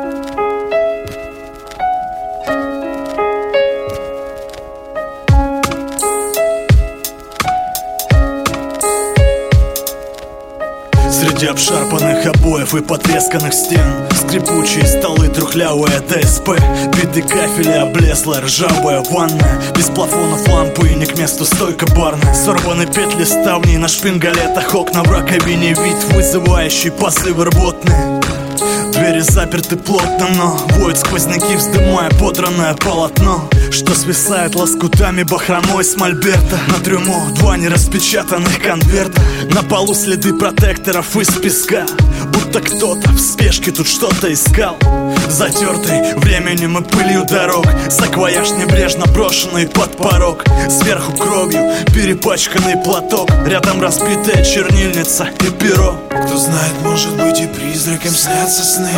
Среди обшарпанных обоев и потресканных стен, скрипучие столы, трухлявые ДСП, биты кафеля, облезлая ржавая ванная, без плафонов лампы и не к месту стойка барная. Сорваны петли ставней на шпингалетах, окна в раковине, вид вызывающий позывы рвотные. Двери заперты плотно, но воют сквозняки, вздымая подранное полотно, что свисает лоскутами бахромой с мольберта. На трюмо два нераспечатанных конверта, на полу следы протекторов из песка, будто кто-то в спешке тут что-то искал. Затертый временем и пылью дорог, саквояж небрежно брошенный под порог, сверху кровью перепачканный платок, рядом разбитая чернильница и перо. Кто знает, может быть, и призраком снятся сны.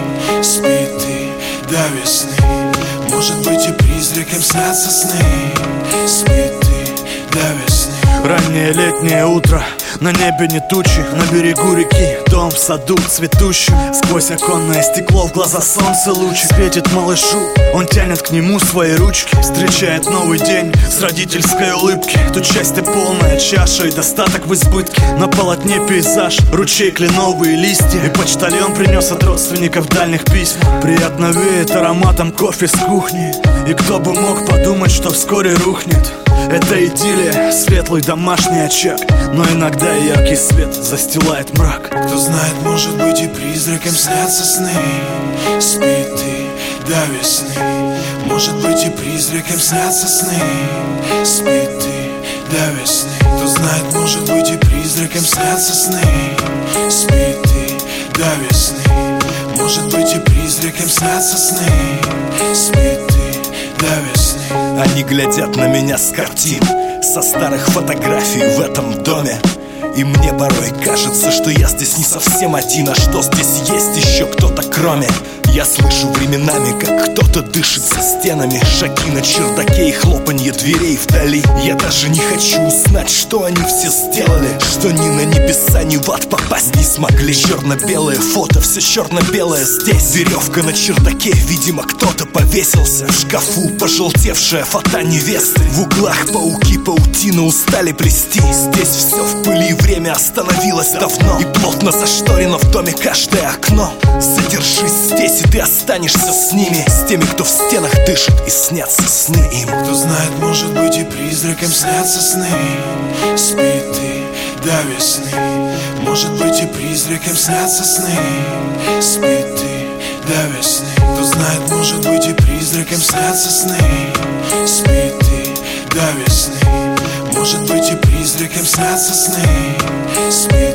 Спит ты до весны. Может быть, и призраком снятся сны. Спит ты до весны. Раннее летнее утро, на небе не тучи, на берегу реки, дом в саду цветущий. Сквозь оконное стекло в глаза солнце лучи светит малышу, он тянет к нему свои ручки. Встречает новый день с родительской улыбки. Тут счастье полная чаша и достаток в избытке. На полотне пейзаж, ручей, кленовые листья, и почтальон принес от родственников дальних письма. Приятно веет ароматом кофе с кухни, и кто бы мог подумать, что вскоре рухнет. Это идиллия, светлый домашний очаг, но иногда яркий свет застилает мрак. Кто знает, может быть, и призраком снятся сны. Спит ты до весны. Может быть, и призраком снятся сны. Спит ты до весны. Кто знает, может быть, и призраком снятся сны. Спит ты до весны. Может быть, и призраком снятся сны. Спит ты до весны. Они глядят на меня с картин, со старых фотографий в этом доме. И мне порой кажется, что я здесь не совсем один, а что здесь есть еще кто-то кроме. Я слышу временами, как кто-то дышит за стенами, шаги на чердаке и хлопанье дверей вдали. Я даже не хочу узнать, что они все сделали, что ни на небеса, ни в ад попасть не смогли. Черно-белое фото, все черно-белое здесь. Веревка на чердаке, видимо, кто-то повесился. В шкафу пожелтевшая фата невесты. В углах пауки паутину устали плести. Здесь все в пыли, время остановилось давно, и плотно зашторено в доме каждое окно. Задержись здесь, и ты останешься с ними, с теми, кто в стенах дышит, и снятся сны им. Кто знает, может быть, и призраком снятся сны. Спит ты до весны. Может быть, и призраком снятся сны. Спит ты до весны. Кто знает, может быть, и призраком снятся сны. Спит ты до весны. Может быть, и призраком снятся сны. Спит